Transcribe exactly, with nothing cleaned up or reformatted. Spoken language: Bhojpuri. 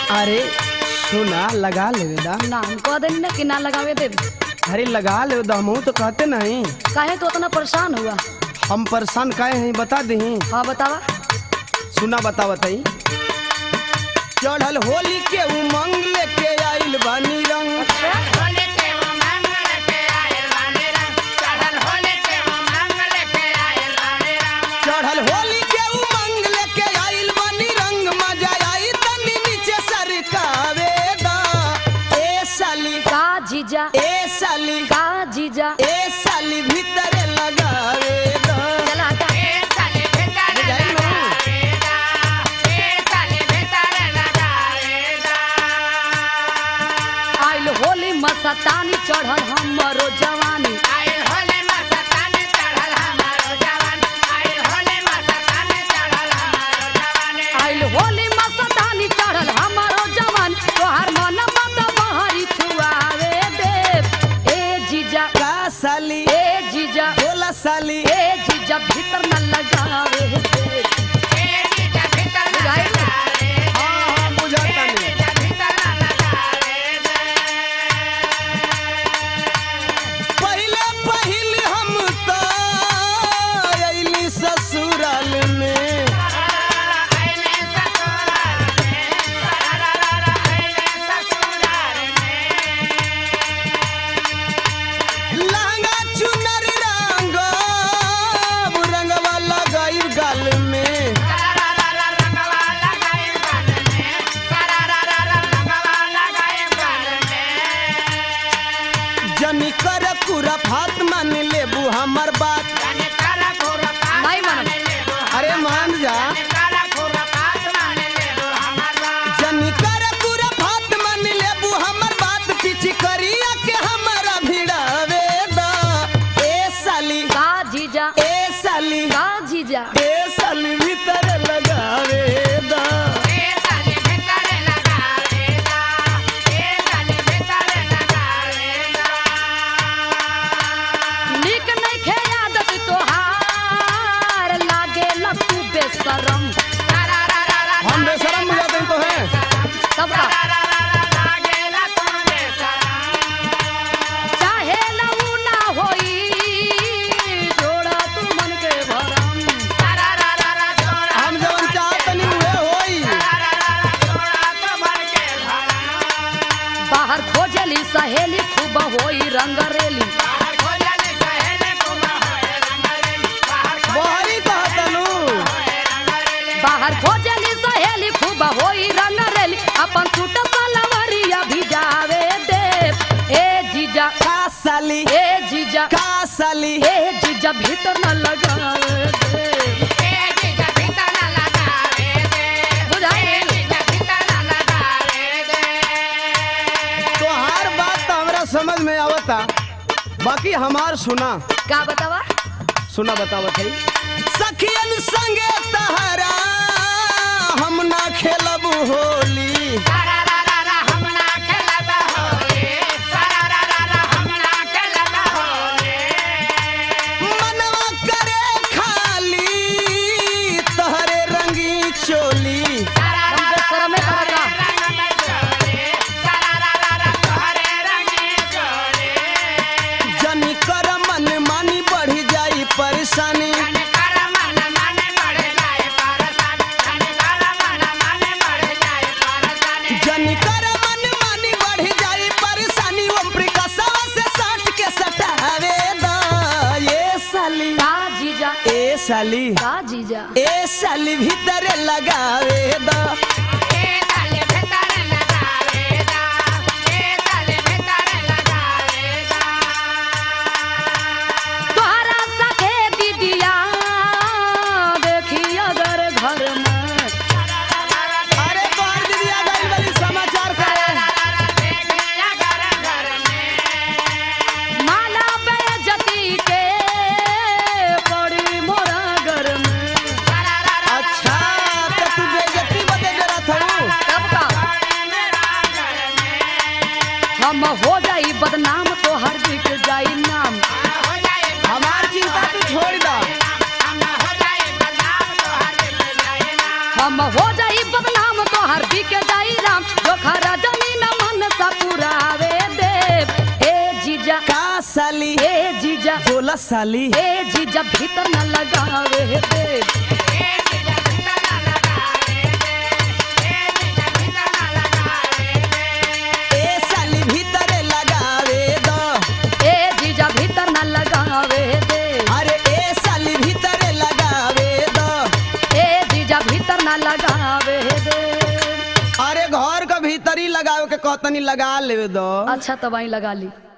अरे सुना लगा ले दा नाम कह दे ना कि ना लगावे दे। अरे लगा ले दा हम तो कहते नहीं। काहे तो उतना परेशान हुआ? हम परेशान काहे हैं बता दे। हाँ बतावा। सुना बता बताई। चढ़ल होली के उमंग लेके आइल बानी रंग। चढ़ल होली के उमंग लेके आइल बानी रंग। मजा आई तनी नीचे सरकावे दा। ए साली का जीजा ए साली का जीजा ए साली भीतर लगावे दा। चला हटा। आइल होली मस्तानी चढ़ल हमरो जवानी। आइल होली मस्तानी चढ़ल हमारो जवानी। आइल होली मस्तानी चढ़ल हमारो जवानी। आइल होली मस्तानी चढ़ल हमरो जवान। तोहार मन मत बहरी छुआवे दे। ए जीजा का साली ए जीजा बोला साली ए जीजा भीतर न लगावे दे। ए जीजा भीतर न बुझाई? लगावे दे। हाँ हाँ बुझाता ए नहीं। जीजा भीतर न लगावे दे। पहले पहले हम तो अइली ससुराल में। आइले ससुराल में। सरारा आइले ससुराल में। लहंगा चुनर रंग रंगवा लगाई गाल में। सरारा रंगवा लगाई गाल में। सरारा रंगवा लगाई गाल में। जनी कर पूरा फात मान लेबू हमर बात। जाने काला घोरा पास नहीं मानो। माने लेबो अरे मान जा। जाने काला घोरा पास माने लेबो हमारा। जनी कर पूरा फात मान लेबू हमर बात। पीछे करिया के हमारा भिड़ावे दा। ए साली का जीजा ए साली का जीजा ए साली भीतर लगावे दा। ए साले भीतर लगावे दा। ए साले भीतर लगावे दा। निक नहीं खे आदत तोहार लागे लपू बेशरम। हम बेशरम हो जाते हैं तो हैं। तब का लागेला तुम बेशरम। चाहे लऊ ना होई जोड़ा तू मन के भरम। हम जवन चाहतनी उहे होई। बाहर खोजली सहेली खूब होई रंगरेली। बहरी कहतनु बाहर खोजली सहेली खूब होई रंगरेली। अपन सूट सलवरिया भिजावे दे। ए जीजा का साली ए जीजा का साली ए जीजा भीतर न लगावे दे। बुझाई? तोहार बात तो हमरा समझ में आवता। बाकी हमार सुना का बतावा? सुना बतावत है। सखियन संगे तहरा हम ना खेलब होली। मनवा करे खाली तहरे रंगी चोली। हम बेशरम में करता। जनी कर मन मानी बढ़ जाई परेशानी। जनी कर मन मानी बढ़ जाई परेशानी। ओम प्रकाशवा से साठ के सटावे दा। ये साली का जीजा ए साली का जीजा ए साली भीतर लगावे दा। तोहरा सखे दीदिया देखी अगर घर में। अरे तोहर दीदिया गइल वाली समाचार करे। माला बेइज्जती के पड़ी मोरा घर में। अच्छा तो तू बेइज्जती बदे जरा थरू। तब का हम हो जाई बदनाम तोहर बिक जाई नाम। हमार चिंता तू छोड़ दा। हम हो जाई बदनाम तोहर बिक जाई राम। साली ए जीजा बोला साली ए जीजा भीतर न लगावे दे ए जीजा भीतर ना लगावे दे ए जीजा भीतर ना लगावे दे ए साली भीतर लगावे दो ए जीजा भीतर न लगावे दे अरे ए साली भीतर लगावे दो ए जीजा भीतर न लगावे दे। अरे घर का भीतर ही लगावे के कहतनी लगा लेवे दो अच्छा तब आई लगा ली।